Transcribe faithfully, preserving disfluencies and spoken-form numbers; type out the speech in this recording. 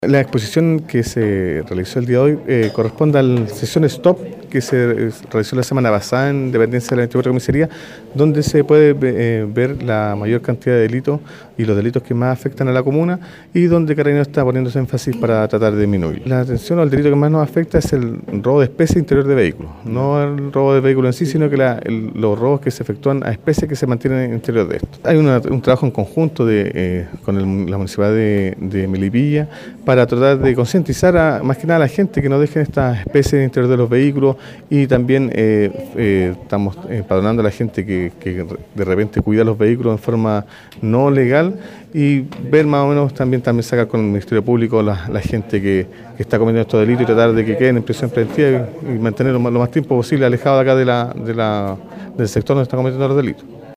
La exposición que se realizó el día de hoy eh, corresponde a la sesión Stop que se eh, realizó la semana pasada en dependencia de la veinticuatro Comisaría, donde se puede eh, ver la mayor cantidad de delitos y los delitos que más afectan a la comuna y donde Carabineros está poniéndose énfasis para tratar de disminuir. La atención al delito que más nos afecta es el robo de especies interior de vehículos, no el robo de vehículos en sí, sino que la, el, los robos que se efectúan a especies que se mantienen en el interior de esto. Hay una, un trabajo en conjunto de, eh, con el, la Municipalidad de, de Melipilla para tratar de concientizar a, más que nada a la gente que no dejen estas especies en el interior de los vehículos y también eh, eh, estamos empadronando a la gente que, que de repente cuida los vehículos en forma no legal y ver más o menos también, también sacar con el Ministerio Público la, la gente que, que está cometiendo estos delitos y tratar de que queden en prisión preventiva y, y mantener lo más, lo más tiempo posible alejado de acá de la, de la, del sector donde están cometiendo los delitos.